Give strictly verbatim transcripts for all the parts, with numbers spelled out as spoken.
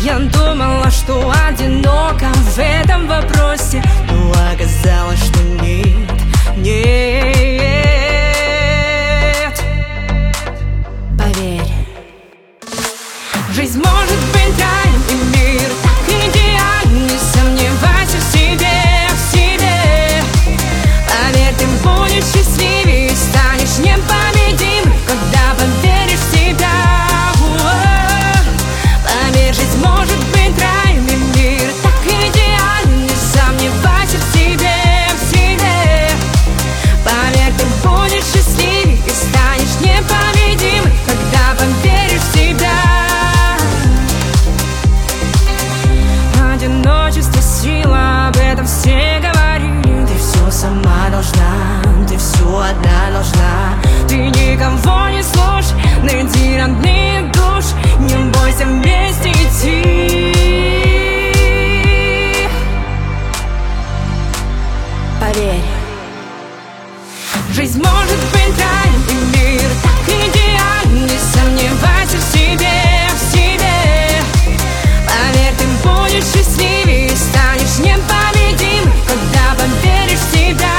Я думала, что одинока в этом вопросе, но оказалось, что нет, нет. Поверь, жизнь может быть раем, и мир так идеален. Не сомневайся в себе, в себе. Поверь, ты будешь счастливее и станешь непобедим, когда поверишь в себя. Поверь, жизнь может быть раем, и мир так идеален. Не сомневайся в себе, в себе. Поверь, ты будешь счастливее и станешь непобедим, когда поверишь в себя. Одиночество — сила, об этом все говорили. Ты все сама должна, ты все одна должна. Ты никого не слушай, найди родные души. Не бойся вместе идти. Поверь, жизнь может быть раем, и мир так идеален. Не сомневайся в себе, в себе. Поверь, ты будешь счастливее и станешь непобедим, когда поверишь в себя.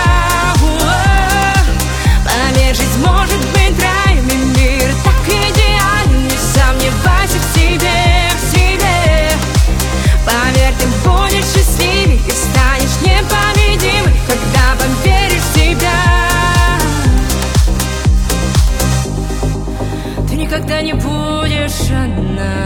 Поверь, жизнь может быть раем, и мир так идеален. Не сомневайся в себе, в себе. Поверь, ты будешь счастливее и станешь непобедим, когда поверишь в себя. Ты никогда не будешь одна.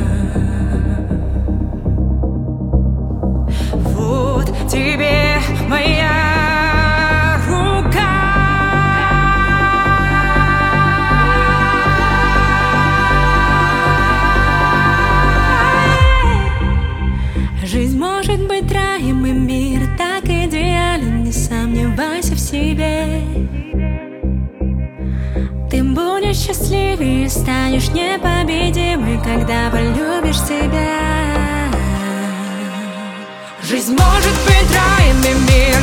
Вот тебе моя рука. Жизнь может быть раем, и мир так идеален. Не сомневайся в себе. Ты будешь счастливее и станешь непобедимой, когда полюбишь себя. Жизнь может быть раем, и мир